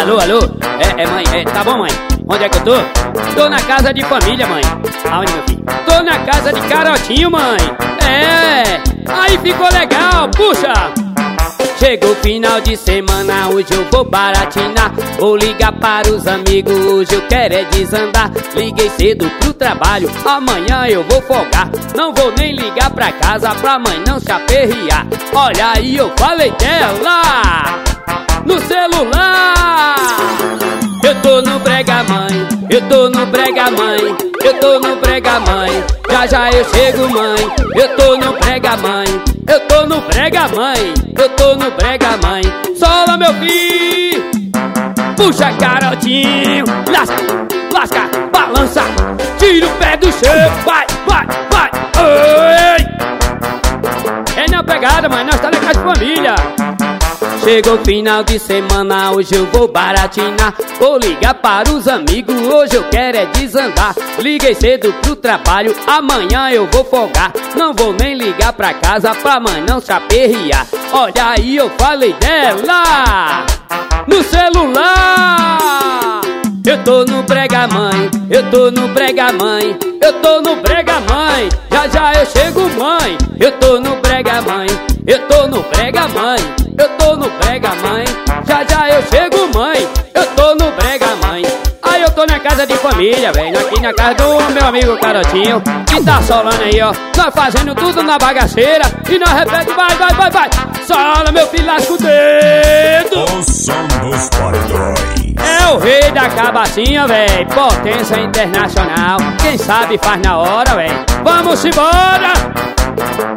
Alô, alô? Mãe, tá bom, mãe? Onde é que eu tô? Tô na casa de família, mãe. Aonde, meu filho? Tô na casa de Carotinho, mãe. Aí ficou legal, puxa! Chegou final de semana, hoje eu vou baratinar. Vou ligar para os amigos, hoje eu quero é desandar. Liguei cedo pro trabalho, amanhã eu vou folgar. Não vou nem ligar pra casa, pra mãe não se aperrear. Olha aí, eu falei dela no celular. Eu tô no brega, mãe. Eu tô no brega, mãe. Eu tô no brega, mãe. Já já eu chego, mãe. Eu tô no brega, mãe. Eu tô no brega, mãe. Eu tô no brega, mãe. Sola, meu filho. Puxa, Carotinho. Lasca, lasca, balança. Tira o pé do chão. Vai, vai, vai. Oi. É na pegada, mãe. Nós tá na casa de família. Chegou final de semana, hoje eu vou baratinar. Vou ligar para os amigos, hoje eu quero é desandar. Liguei cedo pro trabalho, amanhã eu vou folgar. Não vou nem ligar pra casa, pra mãe não se aperrear. Olha aí, eu falei dela no celular. Eu tô no brega, mãe. Eu tô no brega, mãe. Eu tô no brega, mãe. Já já eu chego, mãe. Eu tô no brega, mãe. Eu tô no brega, mãe. Eu tô no brega, mãe. Já já eu chego, mãe. Eu tô no brega, mãe. Aí eu tô na casa de família, velho. Aqui na casa do meu amigo Carotinho, que tá solando aí, ó. Nós fazendo tudo na bagaceira. E nós repete, vai, vai, vai, vai. Sola, meu filho, lasca o dedo. O som dos paredões. É o rei da cabacinha, véi. Potência internacional. Quem sabe faz na hora, véi. Vamos embora.